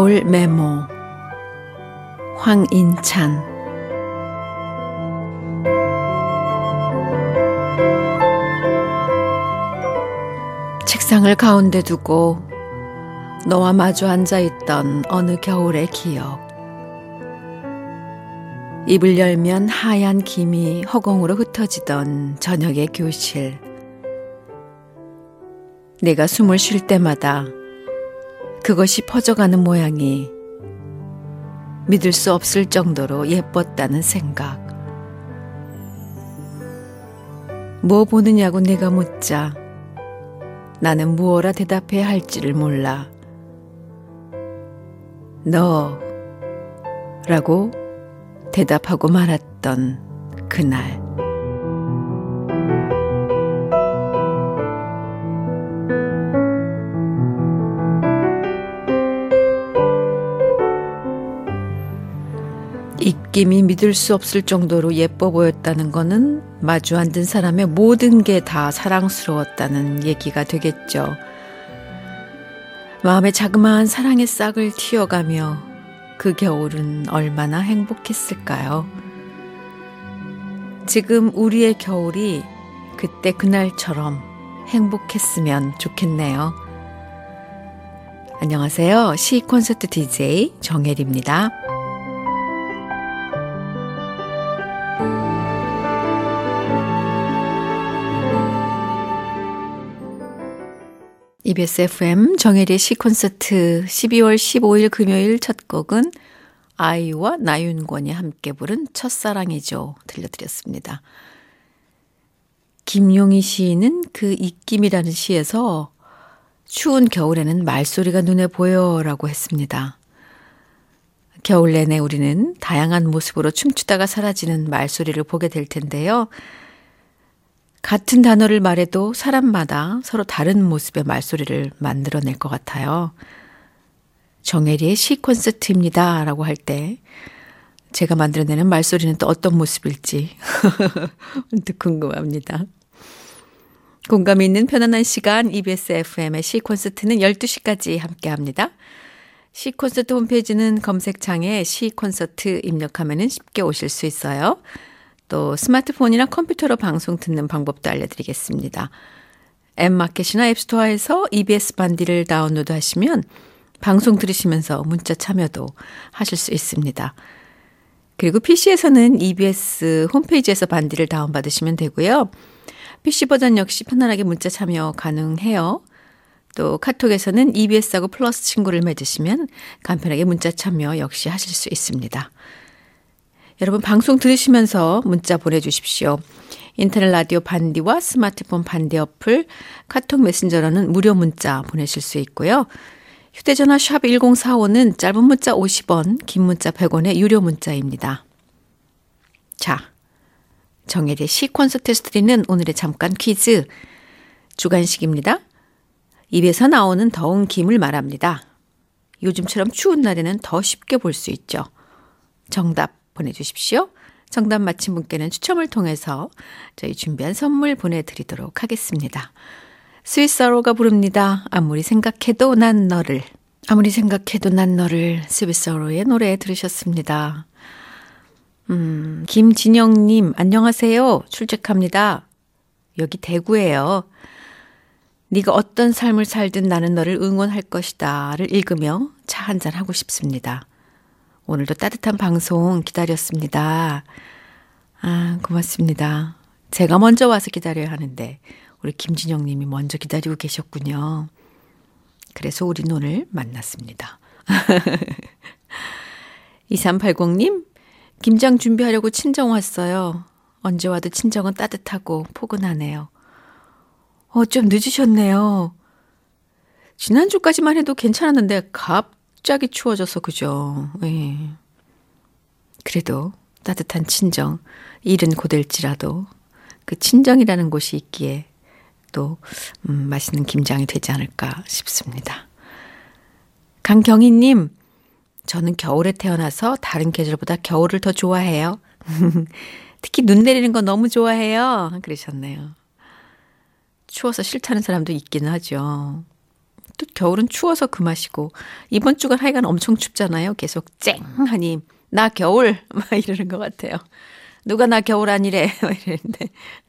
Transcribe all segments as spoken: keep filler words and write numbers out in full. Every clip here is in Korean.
겨울 메모 황인찬. 책상을 가운데 두고 너와 마주 앉아있던 어느 겨울의 기억. 입을 열면 하얀 김이 허공으로 흩어지던 저녁의 교실. 내가 숨을 쉴 때마다 그것이 퍼져가는 모양이 믿을 수 없을 정도로 예뻤다는 생각. 뭐 보느냐고 내가 묻자 나는 무엇라 대답해야 할지를 몰라. 너라고 대답하고 말았던 그날. 입김이 믿을 수 없을 정도로 예뻐 보였다는 거는 마주 앉은 사람의 모든 게 다 사랑스러웠다는 얘기가 되겠죠. 마음에 자그마한 사랑의 싹을 틔어가며 그 겨울은 얼마나 행복했을까요? 지금 우리의 겨울이 그때 그날처럼 행복했으면 좋겠네요. 안녕하세요. 시 콘서트 디제이 정혜리입니다. 이비에스 에프엠 정혜리의 시콘서트 십이월 십오일 금요일 첫 곡은 아이유와 나윤권이 함께 부른 첫사랑이죠. 들려드렸습니다. 김용희 시인은 그 입김이라는 시에서 추운 겨울에는 말소리가 눈에 보여라고 했습니다. 겨울 내내 우리는 다양한 모습으로 춤추다가 사라지는 말소리를 보게 될 텐데요. 같은 단어를 말해도 사람마다 서로 다른 모습의 말소리를 만들어낼 것 같아요. 정혜리의 시 콘서트입니다 라고 할 때 제가 만들어내는 말소리는 또 어떤 모습일지 문득 궁금합니다. 공감이 있는 편안한 시간 이비에스 에프엠의 시 콘서트는 열두 시까지 함께합니다. 시 콘서트 홈페이지는 검색창에 시 콘서트 입력하면 쉽게 오실 수 있어요. 또 스마트폰이나 컴퓨터로 방송 듣는 방법도 알려드리겠습니다. 앱마켓이나 앱스토어에서 이비에스 반디를 다운로드 하시면 방송 들으시면서 문자 참여도 하실 수 있습니다. 그리고 피시에서는 이비에스 홈페이지에서 반디를 다운받으시면 되고요. 피시 버전 역시 편안하게 문자 참여 가능해요. 또 카톡에서는 이비에스하고 플러스 친구를 맺으시면 간편하게 문자 참여 역시 하실 수 있습니다. 여러분 방송 들으시면서 문자 보내주십시오. 인터넷 라디오 반디와 스마트폰 반디 어플, 카톡 메신저로는 무료 문자 보내실 수 있고요. 휴대전화 샵 일공사오는 짧은 문자 오십 원, 긴 문자 백 원의 유료 문자입니다. 자, 정혜리의 시 콘서트에서 드리는 오늘의 잠깐 퀴즈. 주간식입니다. 입에서 나오는 더운 김을 말합니다. 요즘처럼 추운 날에는 더 쉽게 볼 수 있죠. 정답 보내주십시오. 정답 맞힌 분께는 추첨을 통해서 저희 준비한 선물 보내드리도록 하겠습니다. 스윗사로가 부릅니다. 아무리 생각해도 난 너를. 아무리 생각해도 난 너를. 스윗사로의 노래 들으셨습니다. 음, 김진영님 안녕하세요. 출첵합니다. 여기 대구예요. 네가 어떤 삶을 살든 나는 너를 응원할 것이다를 읽으며 차 한잔 하고 싶습니다. 오늘도 따뜻한 방송 기다렸습니다. 아, 고맙습니다. 제가 먼저 와서 기다려야 하는데 우리 김진영 님이 먼저 기다리고 계셨군요. 그래서 우린 오늘 만났습니다. 이삼팔공 님, 김장 준비하려고 친정 왔어요. 언제 와도 친정은 따뜻하고 포근하네요. 어, 좀 늦으셨네요. 지난주까지만 해도 괜찮았는데 갑자기 추워져서 그죠. 예. 그래도 따뜻한 친정, 일은 고될지라도 그 친정이라는 곳이 있기에 또 음, 맛있는 김장이 되지 않을까 싶습니다. 강경희님, 저는 겨울에 태어나서 다른 계절보다 겨울을 더 좋아해요. 특히 눈 내리는 거 너무 좋아해요. 그러셨네요. 추워서 싫다는 사람도 있기는 하죠. 또 겨울은 추워서 그 맛이고 이번 주간 하여간 엄청 춥잖아요. 계속 쨍하니 나 겨울 막 이러는 것 같아요. 누가 나 겨울 아니래 막 이러는데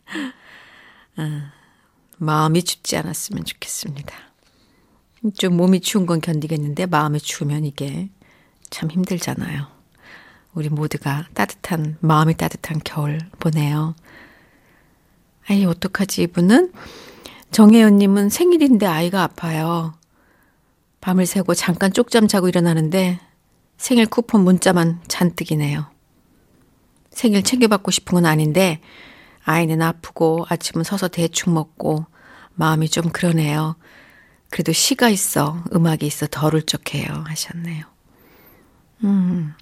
아, 마음이 춥지 않았으면 좋겠습니다. 좀 몸이 추운 건 견디겠는데 마음이 추우면 이게 참 힘들잖아요. 우리 모두가 따뜻한 마음이 따뜻한 겨울 보내요. 아이 어떡하지 이분은 정혜연님은 생일인데 아이가 아파요. 밤을 새고 잠깐 쪽잠 자고 일어나는데 생일 쿠폰 문자만 잔뜩이네요. 생일 챙겨받고 싶은 건 아닌데 아이는 아프고 아침은 서서 대충 먹고 마음이 좀 그러네요. 그래도 시가 있어 음악이 있어 덜 울적해요 하셨네요. 음,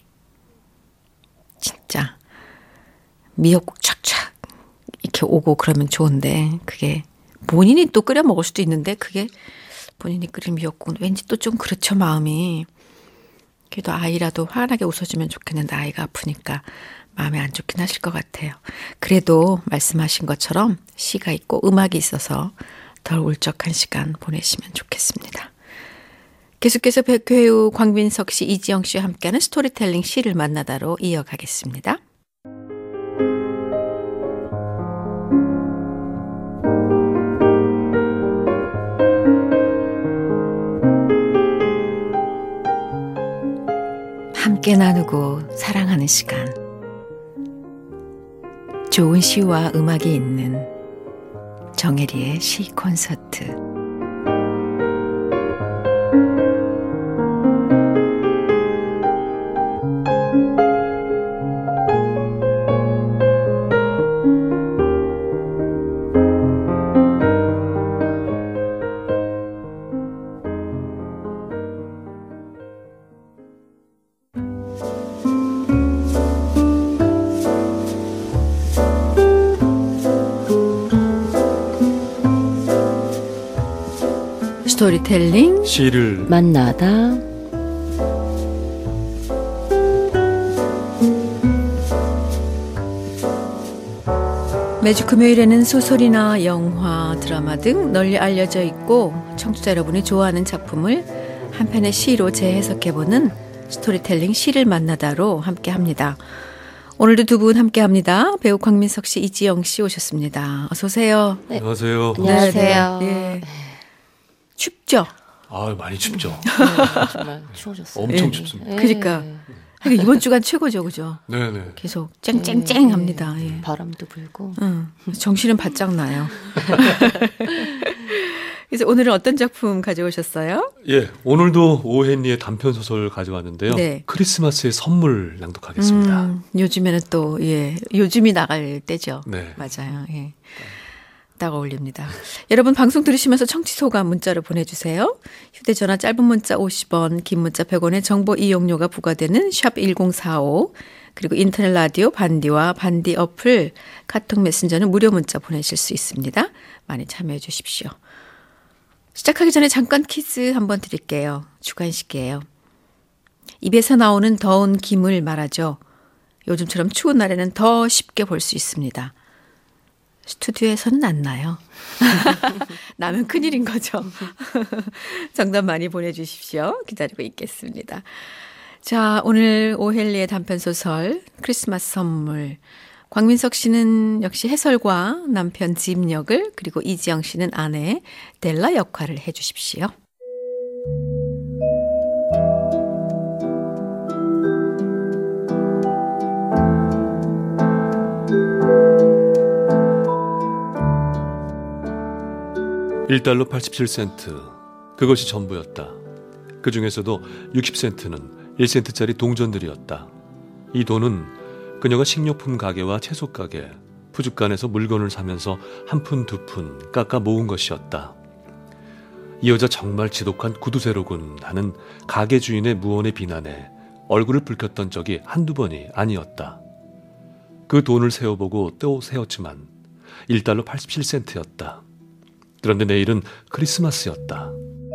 진짜 미역국 촥촥 이렇게 오고 그러면 좋은데 그게 본인이 또 끓여 먹을 수도 있는데 그게 본인이 끓인 미역국은 왠지 또 좀 그렇죠 마음이. 그래도 아이라도 환하게 웃어주면 좋겠는데 아이가 아프니까 마음이 안 좋긴 하실 것 같아요. 그래도 말씀하신 것처럼 시가 있고 음악이 있어서 덜 울적한 시간 보내시면 좋겠습니다. 계속해서 백회우, 광민석 씨, 이지영 씨와 함께하는 스토리텔링 시를 만나다로 이어가겠습니다. 함께 나누고 사랑하는 시간. 좋은 시와 음악이 있는 정혜리의 시 콘서트. 스토리텔링 시를 만나다. 매주 금요일에는 소설이나 영화, 드라마 등 널리 알려져 있고 청취자 여러분이 좋아하는 작품을 한 편의 시로 재해석해보는 스토리텔링 시를 만나다로 함께합니다. 오늘도 두 분 함께합니다. 배우 광민석 씨, 이지영 씨 오셨습니다. 어서 오세요. 네. 안녕하세요. 안녕하세요. 네. 춥죠? 아 많이 춥죠. 네, 정말 추워졌어요. 엄청 네. 춥습니다. 네. 그러니까 그러니까 이번 주간 최고죠, 그죠? 네네. 계속 쨍쨍쨍합니다. 네, 네. 예. 바람도 불고. 응, 정신은 바짝 나요. 그래서 오늘은 어떤 작품 가져오셨어요? 예, 오늘도 오헨리의 단편 소설 가져왔는데요. 네. 크리스마스의 선물 낭독하겠습니다. 음, 요즘에는 또 예, 요즘이 나갈 때죠. 네. 맞아요. 예. 딱 어울립니다. 여러분 방송 들으시면서 청취 소감 문자로 보내주세요. 휴대전화 짧은 문자 오십 원, 긴 문자 백 원의 정보 이용료가 부과되는 샵 일공사오, 그리고 인터넷 라디오 반디와 반디 어플, 카톡 메신저는 무료 문자 보내실 수 있습니다. 많이 참여해 주십시오. 시작하기 전에 잠깐 퀴즈 한번 드릴게요. 주관식이에요. 입에서 나오는 더운 김을 말하죠. 요즘처럼 추운 날에는 더 쉽게 볼 수 있습니다. 스튜디오에서는 안 나요. 나면 큰일인 거죠. 정답 많이 보내주십시오. 기다리고 있겠습니다. 자, 오늘 오헨리의 단편소설 크리스마스 선물. 광민석 씨는 역시 해설과 남편 짐 역을, 그리고 이지영 씨는 아내 델라 역할을 해 주십시오. 일 달러 팔십칠 센트. 그것이 전부였다. 그 중에서도 육십 센트는 일 센트짜리 동전들이었다. 이 돈은 그녀가 식료품 가게와 채소 가게, 푸주간에서 물건을 사면서 한 푼 두 푼 깎아 모은 것이었다. 이 여자 정말 지독한 구두쇠로군 하는 가게 주인의 무언의 비난에 얼굴을 붉혔던 적이 한두 번이 아니었다. 그 돈을 세어보고 또 세었지만 일 달러 팔십칠 센트였다. 그런데 내일은 크리스마스였다.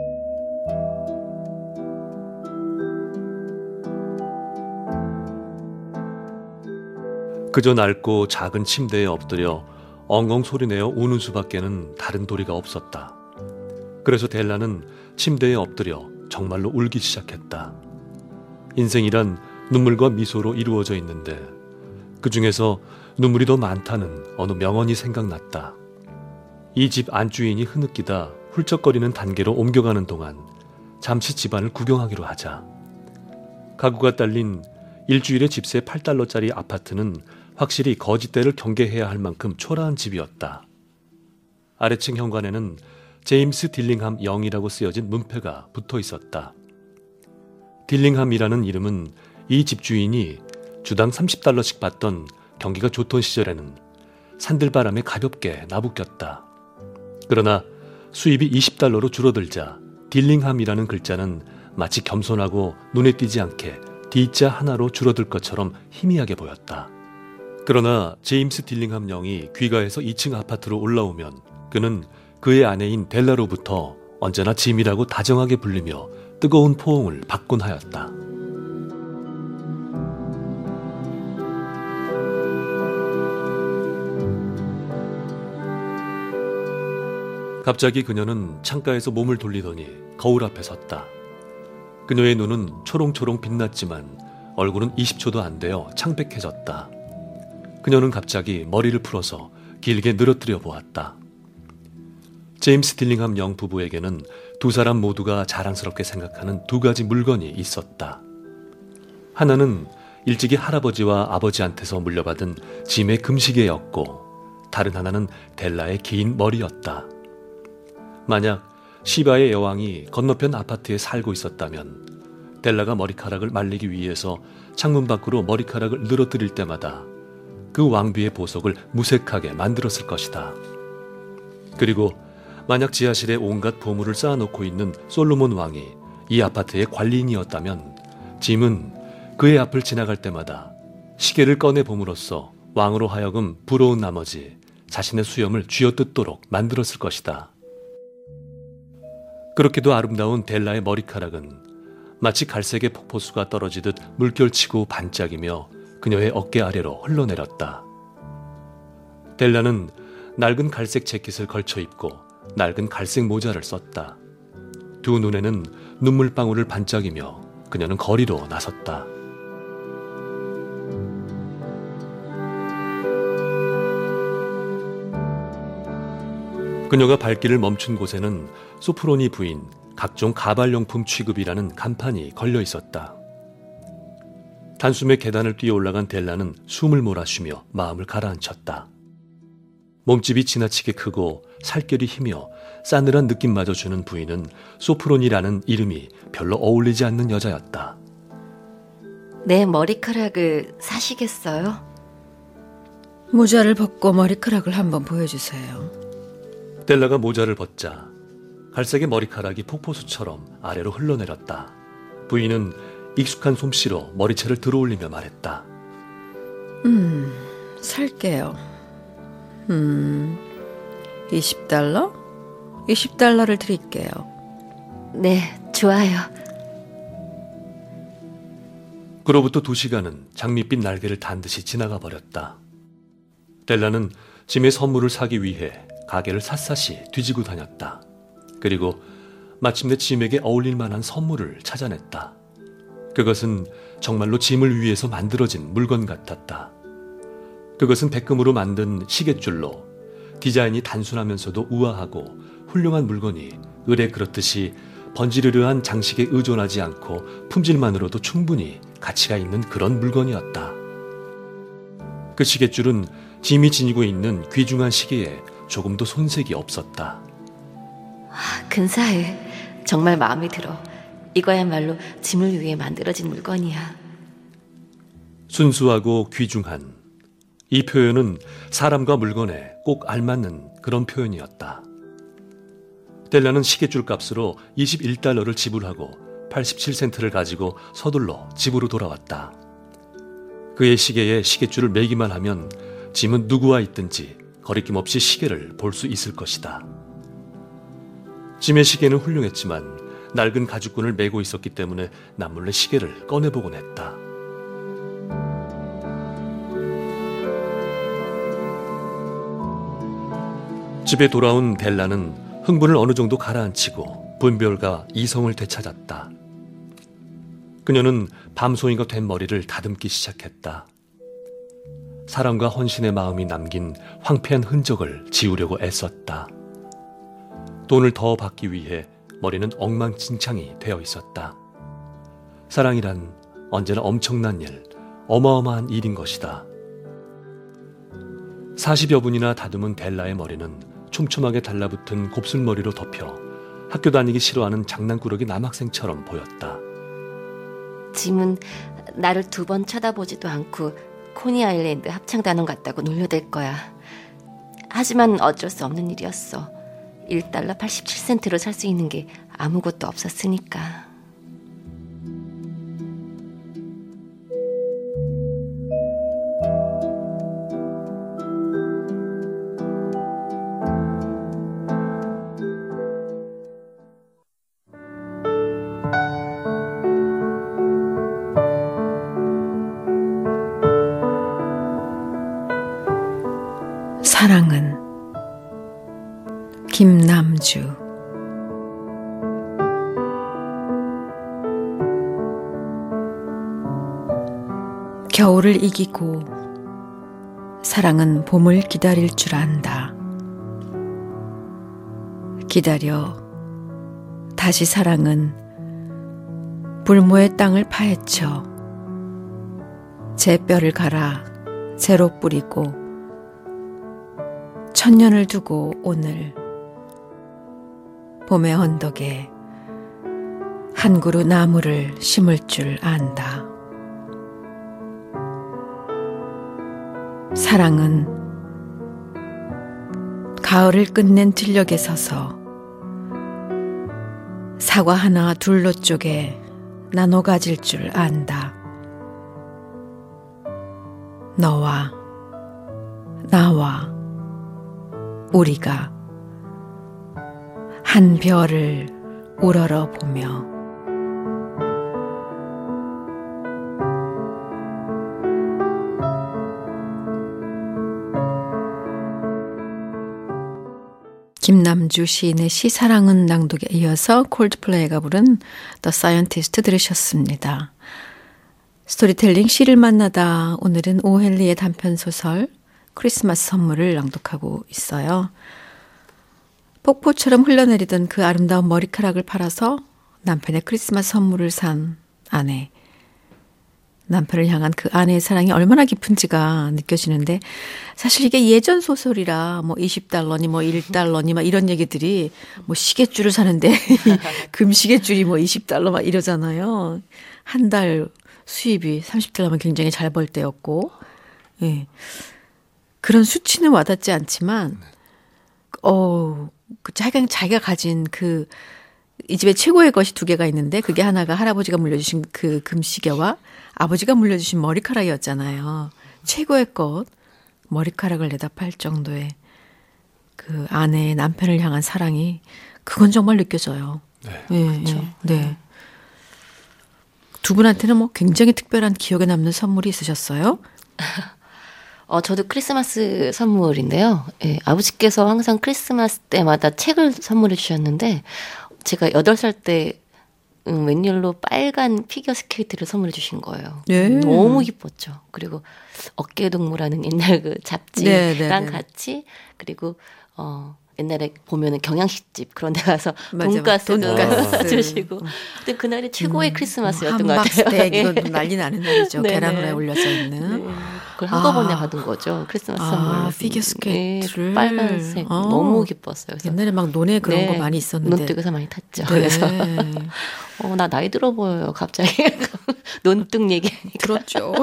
그저 낡고 작은 침대에 엎드려 엉엉 소리내어 우는 수밖에는 다른 도리가 없었다. 그래서 델라는 침대에 엎드려 정말로 울기 시작했다. 인생이란 눈물과 미소로 이루어져 있는데 그 중에서 눈물이 더 많다는 어느 명언이 생각났다. 이 집 안주인이 흐느끼다 훌쩍거리는 단계로 옮겨가는 동안 잠시 집안을 구경하기로 하자. 가구가 딸린 일주일에 집세 팔 달러짜리 아파트는 확실히 거짓대를 경계해야 할 만큼 초라한 집이었다. 아래층 현관에는 제임스 딜링함 영이라고 쓰여진 문패가 붙어 있었다. 딜링함이라는 이름은 이 집주인이 주당 삼십 달러씩 받던 경기가 좋던 시절에는 산들바람에 가볍게 나부꼈다. 그러나 수입이 이십 달러로 줄어들자 딜링함이라는 글자는 마치 겸손하고 눈에 띄지 않게 D자 하나로 줄어들 것처럼 희미하게 보였다. 그러나 제임스 딜링함 영이 귀가해서 이 층 아파트로 올라오면 그는 그의 아내인 델라로부터 언제나 짐이라고 다정하게 불리며 뜨거운 포옹을 받곤 하였다. 갑자기 그녀는 창가에서 몸을 돌리더니 거울 앞에 섰다. 그녀의 눈은 초롱초롱 빛났지만 얼굴은 이십 초도 안 되어 창백해졌다. 그녀는 갑자기 머리를 풀어서 길게 늘어뜨려 보았다. 제임스 딜링함 영 부부에게는 두 사람 모두가 자랑스럽게 생각하는 두 가지 물건이 있었다. 하나는 일찍이 할아버지와 아버지한테서 물려받은 짐의 금시계였고 다른 하나는 델라의 긴 머리였다. 만약 시바의 여왕이 건너편 아파트에 살고 있었다면 델라가 머리카락을 말리기 위해서 창문 밖으로 머리카락을 늘어뜨릴 때마다 그 왕비의 보석을 무색하게 만들었을 것이다. 그리고 만약 지하실에 온갖 보물을 쌓아놓고 있는 솔로몬 왕이 이 아파트의 관리인이었다면 짐은 그의 앞을 지나갈 때마다 시계를 꺼내봄으로써 왕으로 하여금 부러운 나머지 자신의 수염을 쥐어뜯도록 만들었을 것이다. 그렇게도 아름다운 델라의 머리카락은 마치 갈색의 폭포수가 떨어지듯 물결치고 반짝이며 그녀의 어깨 아래로 흘러내렸다. 델라는 낡은 갈색 재킷을 걸쳐 입고 낡은 갈색 모자를 썼다. 두 눈에는 눈물방울을 반짝이며 그녀는 거리로 나섰다. 그녀가 발길을 멈춘 곳에는 소프로니 부인 각종 가발용품 취급이라는 간판이 걸려 있었다. 단숨에 계단을 뛰어 올라간 델라는 숨을 몰아쉬며 마음을 가라앉혔다. 몸집이 지나치게 크고 살결이 희며 싸늘한 느낌마저 주는 부인은 소프로니라는 이름이 별로 어울리지 않는 여자였다. 내 머리카락을 사시겠어요? 모자를 벗고 머리카락을 한번 보여주세요. 델라가 모자를 벗자 갈색의 머리카락이 폭포수처럼 아래로 흘러내렸다. 부인은 익숙한 솜씨로 머리채를 들어올리며 말했다. 음, 살게요. 음, 이십 달러? 이십 달러를 드릴게요. 네, 좋아요. 그로부터 두 시간은 장밋빛 날개를 단 듯이 지나가 버렸다. 델라는 짐의 선물을 사기 위해 가게를 샅샅이 뒤지고 다녔다. 그리고 마침내 짐에게 어울릴 만한 선물을 찾아냈다. 그것은 정말로 짐을 위해서 만들어진 물건 같았다. 그것은 백금으로 만든 시계줄로 디자인이 단순하면서도 우아하고 훌륭한 물건이 을에 그렇듯이 번지르르한 장식에 의존하지 않고 품질만으로도 충분히 가치가 있는 그런 물건이었다. 그 시계줄은 짐이 지니고 있는 귀중한 시계에 조금도 손색이 없었다. 아, 근사해. 정말 마음에 들어. 이거야말로 짐을 위해 만들어진 물건이야. 순수하고 귀중한 이 표현은 사람과 물건에 꼭 알맞는 그런 표현이었다. 델라는 시계줄 값으로 이십일 달러를 지불하고 팔십칠 센트를 가지고 서둘러 집으로 돌아왔다. 그의 시계에 시계줄을 매기만 하면 짐은 누구와 있든지 거리낌 없이 시계를 볼 수 있을 것이다. 짐의 시계는 훌륭했지만 낡은 가죽끈을 메고 있었기 때문에 남몰래 시계를 꺼내보곤 했다. 집에 돌아온 델라는 흥분을 어느 정도 가라앉히고 분별가 이성을 되찾았다. 그녀는 밤송이가 된 머리를 다듬기 시작했다. 사랑과 헌신의 마음이 남긴 황폐한 흔적을 지우려고 애썼다. 돈을 더 받기 위해 머리는 엉망진창이 되어 있었다. 사랑이란 언제나 엄청난 일, 어마어마한 일인 것이다. 사십여 분이나 다듬은 델라의 머리는 촘촘하게 달라붙은 곱슬머리로 덮여 학교 다니기 싫어하는 장난꾸러기 남학생처럼 보였다. 짐은 나를 두 번 쳐다보지도 않고 코니 아일랜드 합창단원 같다고 놀려댈 거야. 하지만 어쩔 수 없는 일이었어. 일 달러 팔십칠 센트로 살 수 있는 게 아무것도 없었으니까. 사랑은 김남주. 겨울을 이기고 사랑은 봄을 기다릴 줄 안다. 기다려 다시 사랑은 불모의 땅을 파헤쳐 제 뼈를 갈아 재로 뿌리고 천년을 두고 오늘 봄의 언덕에 한 그루 나무를 심을 줄 안다. 사랑은 가을을 끝낸 들녘에 서서 사과 하나 둘로 쪼개 나눠 가질 줄 안다. 너와 나와 우리가 한 별을 우러러 보며 김남주 시인의 시 사랑은 낭독에 이어서 콜드플레이가 부른 The Scientist 들으셨습니다. 스토리텔링 시를 만나다 오늘은 오헨리의 단편소설 크리스마스 선물을 낭독하고 있어요. 폭포처럼 흘러내리던 그 아름다운 머리카락을 팔아서 남편의 크리스마스 선물을 산 아내. 남편을 향한 그 아내의 사랑이 얼마나 깊은지가 느껴지는데 사실 이게 예전 소설이라 뭐 이십 달러니 뭐 일 달러니 막 이런 얘기들이 뭐 시계줄을 사는데 금시계줄이 뭐 이십 달러 막 이러잖아요. 한 달 수입이 삼십 달러면 굉장히 잘 벌 때였고 예. 그런 수치는 와닿지 않지만, 어, 자기가, 자기가 가진 그, 이 집에 최고의 것이 두 개가 있는데, 그게 하나가 할아버지가 물려주신 그 금시계와 아버지가 물려주신 머리카락이었잖아요. 최고의 것, 머리카락을 내다 팔 정도의 그 아내의 남편을 향한 사랑이, 그건 정말 느껴져요. 네. 네, 그렇죠. 네, 네. 두 분한테는 뭐 굉장히 특별한 기억에 남는 선물이 있으셨어요? 어, 저도 크리스마스 선물인데요. 예, 아버지께서 항상 크리스마스 때마다 책을 선물해 주셨는데, 제가 여덟 살 때, 음, 웬일로 빨간 피겨 스케이트를 선물해 주신 거예요. 네. 너무 기뻤죠. 그리고 어깨동무라는 옛날 그 잡지랑 네, 네, 네. 같이, 그리고, 어, 옛날에 보면은 경양식집 그런 데 가서 맞아, 돈가스도 돈가스. 주시고. 근데 그날이 최고의 음, 크리스마스였던 것 함박 같아요. 스테이크 예. 이건 난리 나는 날이죠. 네, 계란 네. 후라이 올려져 있는. 네. 그걸 한꺼번에 아. 받은 거죠. 크리스마스 아, 선물로. 피겨 스케이트를. 네, 빨간색. 어. 너무 기뻤어요. 그래서 옛날에 막 논에 그런 네, 거 많이 있었는데. 논둑에서 많이 탔죠. 네. 그래서 어, 나 나이 들어 보여요. 갑자기 논둑 얘기하니까. 들었죠.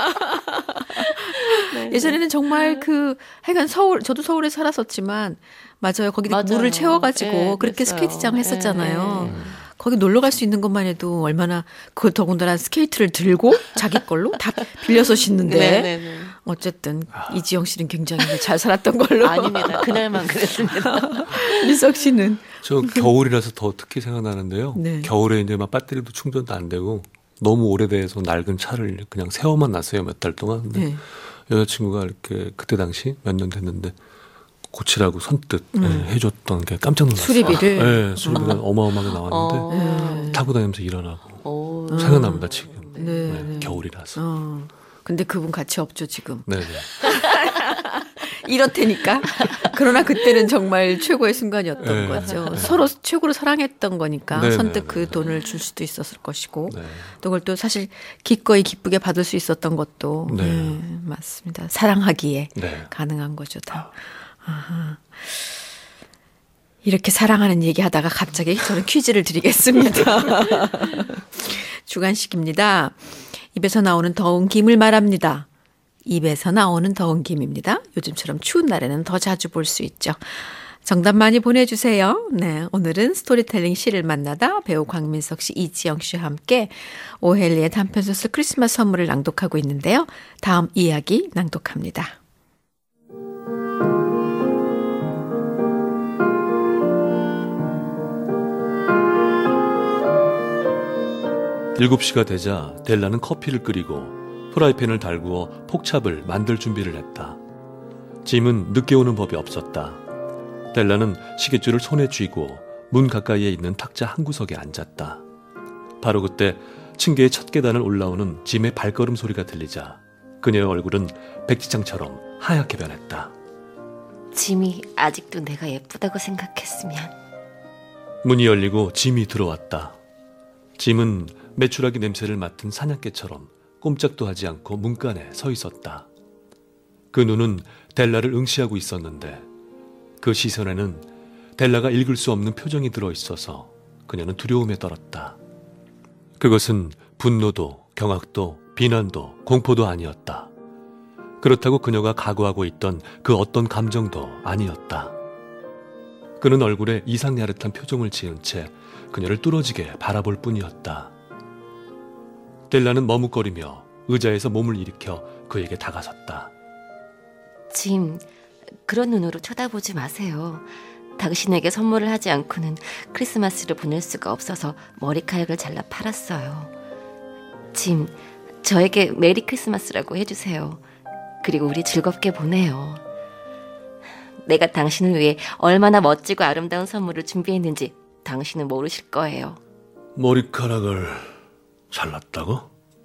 네, 예전에는 정말 그 하여간 서울 저도 서울에 살았었지만 맞아요. 거기 맞아요. 물을 채워가지고 네, 그렇게 그랬어요. 스케이트장을 했었잖아요. 네, 네. 거기 놀러 갈 수 있는 것만 해도 얼마나 그 더군다나 스케이트를 들고 자기 걸로 다 빌려서 신는데 네, 네, 네. 어쨌든 이지영 씨는 굉장히 잘 살았던 걸로. 아닙니다. 그날만 그랬습니다. 민석 씨는 저 겨울이라서 더 특히 생각나는데요. 네. 겨울에 이제 막 배터리도 충전도 안 되고 너무 오래돼서 낡은 차를 그냥 세워만 놨어요. 몇 달 동안. 근데 네. 여자친구가 이렇게 그때 당시 몇 년 됐는데 고치라고 선뜻 음. 예, 해줬던 게 깜짝 놀랐어요. 수리비를? 네, 수리비가 음. 어마어마하게 나왔는데 어. 타고 다니면서 일어나고 오. 생각납니다 지금. 네, 네, 네. 겨울이라서. 어. 근데 그분 같이 없죠 지금. 네네. 이렇다니까. 그러나 그때는 정말 최고의 순간이었던 네, 거죠. 네. 서로 최고로 사랑했던 거니까 네, 선뜻 네, 그 네. 돈을 줄 수도 있었을 것이고 네. 또 그걸 또 사실 기꺼이 기쁘게 받을 수 있었던 것도 네. 네, 맞습니다. 사랑하기에 네. 가능한 거죠 다. 아하. 이렇게 사랑하는 얘기하다가 갑자기 저는 퀴즈를 드리겠습니다. 주간식입니다. 입에서 나오는 더운 김을 말합니다. 입에서 나오는 더운 김입니다. 요즘처럼 추운 날에는 더 자주 볼 수 있죠. 정답 많이 보내주세요. 네, 오늘은 스토리텔링 시를 만나다 배우 광민석 씨, 이지영 씨와 함께 오헬리의 단편소설 크리스마스 선물을 낭독하고 있는데요. 다음 이야기 낭독합니다. 일곱 시가 되자 델라는 커피를 끓이고 프라이팬을 달구어 폭찹을 만들 준비를 했다. 짐은 늦게 오는 법이 없었다. 델라는 시계줄을 손에 쥐고 문 가까이에 있는 탁자 한 구석에 앉았다. 바로 그때 층계의 첫 계단을 올라오는 짐의 발걸음 소리가 들리자 그녀의 얼굴은 백지장처럼 하얗게 변했다. 짐이 아직도 내가 예쁘다고 생각했으면. 문이 열리고 짐이 들어왔다. 짐은 메추라기 냄새를 맡은 사냥개처럼 꼼짝도 하지 않고 문간에 서 있었다. 그 눈은 델라를 응시하고 있었는데 그 시선에는 델라가 읽을 수 없는 표정이 들어있어서 그녀는 두려움에 떨었다. 그것은 분노도 경악도 비난도 공포도 아니었다. 그렇다고 그녀가 각오하고 있던 그 어떤 감정도 아니었다. 그는 얼굴에 이상야릇한 표정을 지은 채 그녀를 뚫어지게 바라볼 뿐이었다. 델라는 머뭇거리며 의자에서 몸을 일으켜 그에게 다가섰다. 짐, 그런 눈으로 쳐다보지 마세요. 당신에게 선물을 하지 않고는 크리스마스를 보낼 수가 없어서 머리카락을 잘라 팔았어요. 짐, 저에게 메리 크리스마스라고 해주세요. 그리고 우리 즐겁게 보내요. 내가 당신을 위해 얼마나 멋지고 아름다운 선물을 준비했는지 당신은 모르실 거예요. 머리카락을 잘랐다고?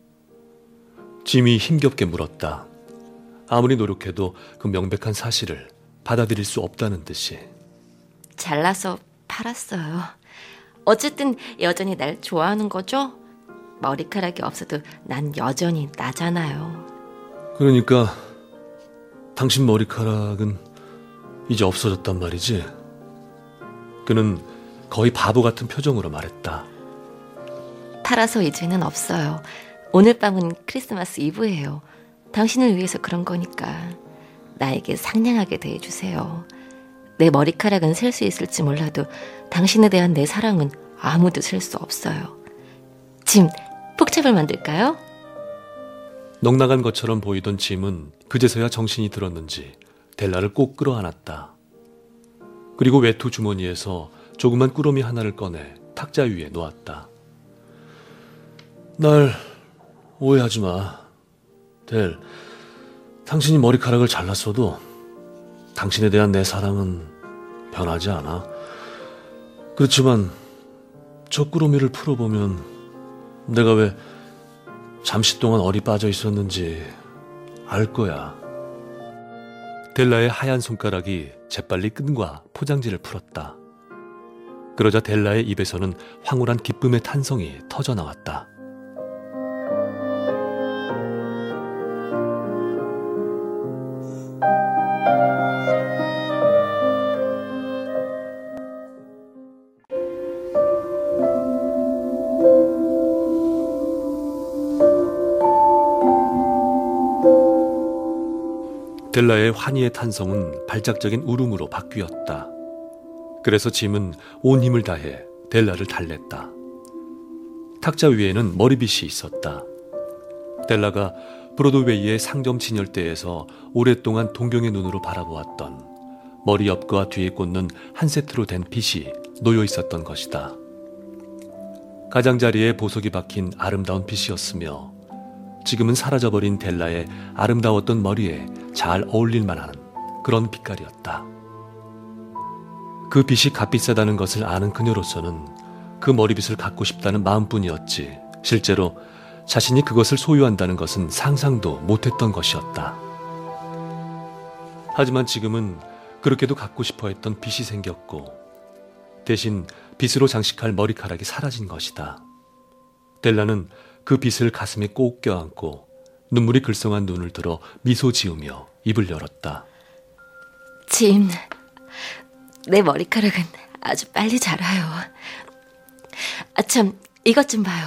짐이 힘겹게 물었다. 아무리 노력해도 그 명백한 사실을 받아들일 수 없다는 듯이. 잘라서 팔았어요. 어쨌든 여전히 날 좋아하는 거죠? 머리카락이 없어도 난 여전히 나잖아요. 그러니까 당신 머리카락은 이제 없어졌단 말이지? 그는 거의 바보 같은 표정으로 말했다. 팔아서 이제는 없어요. 오늘 밤은 크리스마스 이브예요. 당신을 위해서 그런 거니까 나에게 상냥하게 대해주세요. 내 머리카락은 셀 수 있을지 몰라도 당신에 대한 내 사랑은 아무도 셀 수 없어요. 짐, 폭찹을 만들까요? 넋나간 것처럼 보이던 짐은 그제서야 정신이 들었는지 델라를 꼭 끌어안았다. 그리고 외투 주머니에서 조그만 꾸러미 하나를 꺼내 탁자 위에 놓았다. 날 오해하지 마. 델, 당신이 머리카락을 잘랐어도 당신에 대한 내 사랑은 변하지 않아. 그렇지만 저 꾸러미를 풀어보면 내가 왜 잠시 동안 얼이 빠져 있었는지 알 거야. 델라의 하얀 손가락이 재빨리 끈과 포장지를 풀었다. 그러자 델라의 입에서는 황홀한 기쁨의 탄성이 터져나왔다. 델라의 환희의 탄성은 발작적인 울음으로 바뀌었다. 그래서 짐은 온 힘을 다해 델라를 달랬다. 탁자 위에는 머리빗이 있었다. 델라가 브로드웨이의 상점 진열대에서 오랫동안 동경의 눈으로 바라보았던 머리 옆과 뒤에 꽂는 한 세트로 된 빗이 놓여 있었던 것이다. 가장자리에 보석이 박힌 아름다운 빗이었으며 지금은 사라져버린 델라의 아름다웠던 머리에 잘 어울릴 만한 그런 빛깔이었다. 그 빚이 값비싸다는 것을 아는 그녀로서는 그 머리빗을 갖고 싶다는 마음뿐이었지 실제로 자신이 그것을 소유한다는 것은 상상도 못했던 것이었다. 하지만 지금은 그렇게도 갖고 싶어 했던 빗이 생겼고 대신 빗으로 장식할 머리카락이 사라진 것이다. 델라는 그 빗을 가슴에 꼭 껴안고 눈물이 글썽한 눈을 들어 미소 지으며 입을 열었다. 짐, 내 머리카락은 아주 빨리 자라요. 아, 참, 이것 좀 봐요.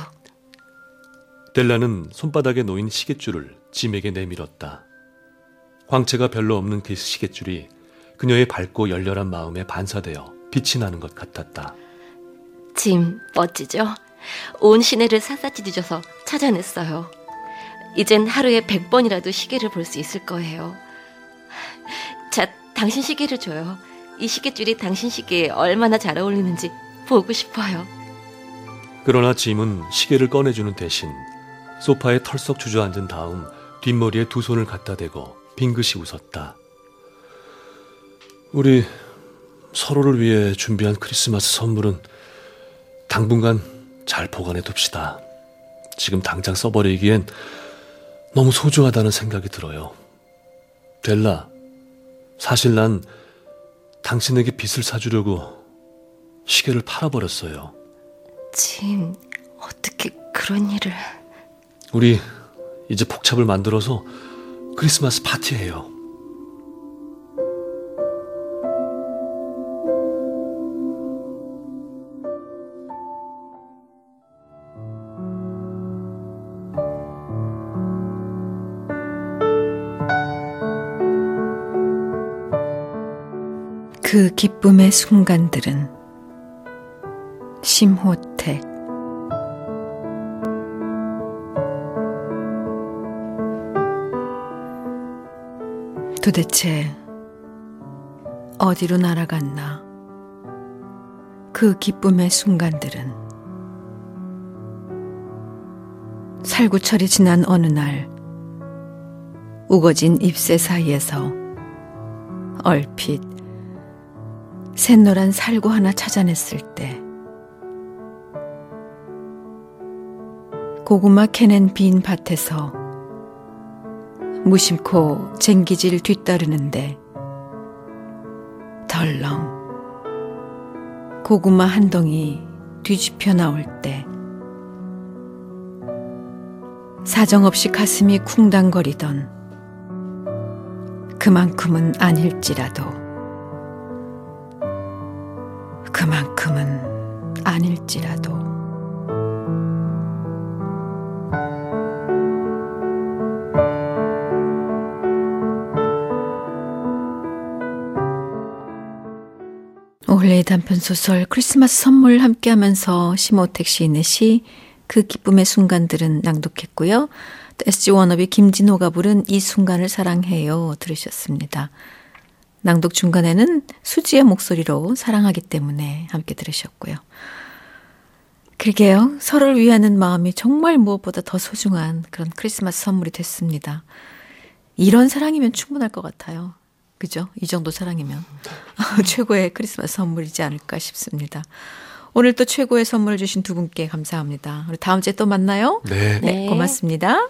델라는 손바닥에 놓인 시계줄을 짐에게 내밀었다. 광채가 별로 없는 그 시계줄이 그녀의 밝고 열렬한 마음에 반사되어 빛이 나는 것 같았다. 짐, 멋지죠? 온 시내를 샅샅이 뒤져서 찾아냈어요. 이젠 하루에 백 번이라도 시계를 볼 수 있을 거예요. 자, 당신 시계를 줘요. 이 시계줄이 당신 시계에 얼마나 잘 어울리는지 보고 싶어요. 그러나 짐은 시계를 꺼내주는 대신 소파에 털썩 주저앉은 다음 뒷머리에 두 손을 갖다 대고 빙긋이 웃었다. 우리 서로를 위해 준비한 크리스마스 선물은 당분간 잘 보관해 둡시다. 지금 당장 써버리기엔 너무 소중하다는 생각이 들어요. 델라, 사실 난 당신에게 빚을 사주려고 시계를 팔아버렸어요. 짐, 어떻게 그런 일을... 우리 이제 복잡을 만들어서 크리스마스 파티해요. 그 기쁨의 순간들은 심호택. 도대체 어디로 날아갔나? 그 기쁨의 순간들은 살구철이 지난 어느 날 우거진 잎새 사이에서 얼핏 샛노란 살구 하나 찾아냈을 때 고구마 캐낸 빈 밭에서 무심코 쟁기질 뒤따르는데 덜렁 고구마 한 덩이 뒤집혀 나올 때 사정없이 가슴이 쿵당거리던 그만큼은 아닐지라도 그만큼은 아닐지라도 올해의 단편소설 크리스마스 선물 함께하면서 심호택 시인의 시 그 기쁨의 순간들은 낭독했고요. 에스지 워너비 김진호가 부른 이 순간을 사랑해요 들으셨습니다. 낭독 중간에는 수지의 목소리로 사랑하기 때문에 함께 들으셨고요. 그러게요. 서로를 위하는 마음이 정말 무엇보다 더 소중한 그런 크리스마스 선물이 됐습니다. 이런 사랑이면 충분할 것 같아요. 그죠? 이 정도 사랑이면 최고의 크리스마스 선물이지 않을까 싶습니다. 오늘 또 최고의 선물을 주신 두 분께 감사합니다. 우리 다음 주에 또 만나요. 네. 네, 고맙습니다.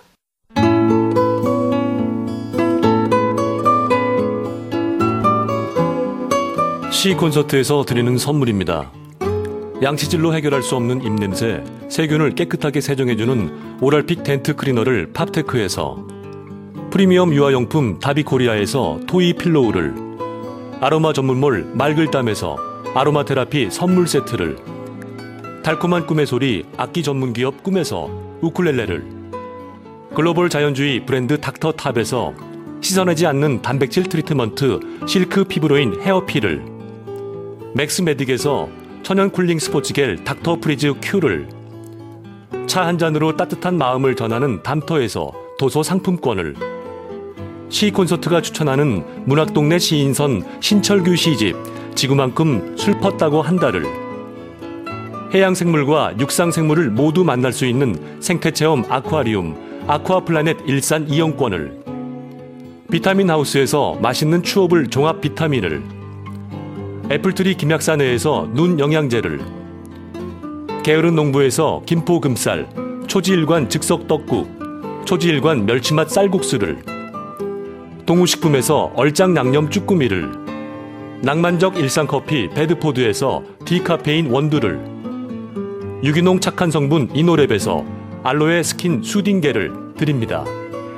시 콘서트에서 드리는 선물입니다. 양치질로 해결할 수 없는 입냄새, 세균을 깨끗하게 세정해주는 오랄픽 덴트 클리너를 팝테크에서, 프리미엄 유아용품 다비코리아에서 토이 필로우를, 아로마 전문몰 맑을담에서 아로마 테라피 선물 세트를, 달콤한 꿈의 소리 악기 전문기업 꿈에서 우쿨렐레를, 글로벌 자연주의 브랜드 닥터탑에서 씻어내지 않는 단백질 트리트먼트 실크 피부로인 헤어필을, 맥스메딕에서 천연 쿨링 스포츠겔 닥터 프리즈 큐를, 차 한 잔으로 따뜻한 마음을 전하는 담터에서 도서 상품권을, 시 콘서트가 추천하는 문학동네 시인선 신철규 시집 지구만큼 슬펐다고 한 달을, 해양생물과 육상생물을 모두 만날 수 있는 생태체험 아쿠아리움 아쿠아플라넷 일산 이용권을, 비타민 하우스에서 맛있는 추어블 종합 비타민을, 애플트리 김약사내에서 눈 영양제를, 게으른 농부에서 김포 금쌀, 초지일관 즉석 떡국, 초지일관 멸치맛 쌀국수를, 동우식품에서 얼짱 양념 쭈꾸미를, 낭만적 일상커피 배드포드에서 디카페인 원두를, 유기농 착한 성분 이노랩에서 알로에 스킨 수딩겔을 드립니다.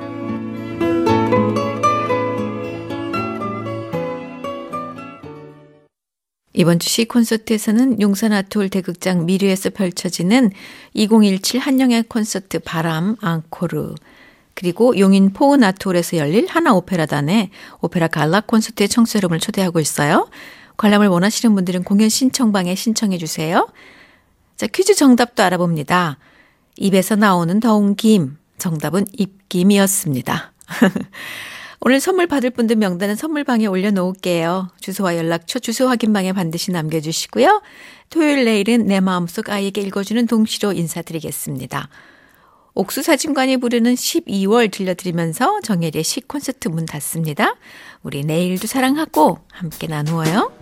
이번 주 시 콘서트에서는 용산 아트홀 대극장 미르에서 펼쳐지는 이천십칠 한영애 콘서트 바람 앙코르, 그리고 용인 포은 아트홀에서 열릴 하나 오페라단의 오페라 갈라 콘서트에 청취자 여러분을 초대하고 있어요. 관람을 원하시는 분들은 공연 신청방에 신청해 주세요. 자, 퀴즈 정답도 알아봅니다. 입에서 나오는 더운 김, 정답은 입김이었습니다. 오늘 선물 받을 분들 명단은 선물방에 올려놓을게요. 주소와 연락처, 주소 확인방에 반드시 남겨주시고요. 토요일 내일은 내 마음속 아이에게 읽어주는 동시로 인사드리겠습니다. 옥수사진관이 부르는 십이월 들려드리면서 정혜리의 시 콘서트 문 닫습니다. 우리 내일도 사랑하고 함께 나누어요.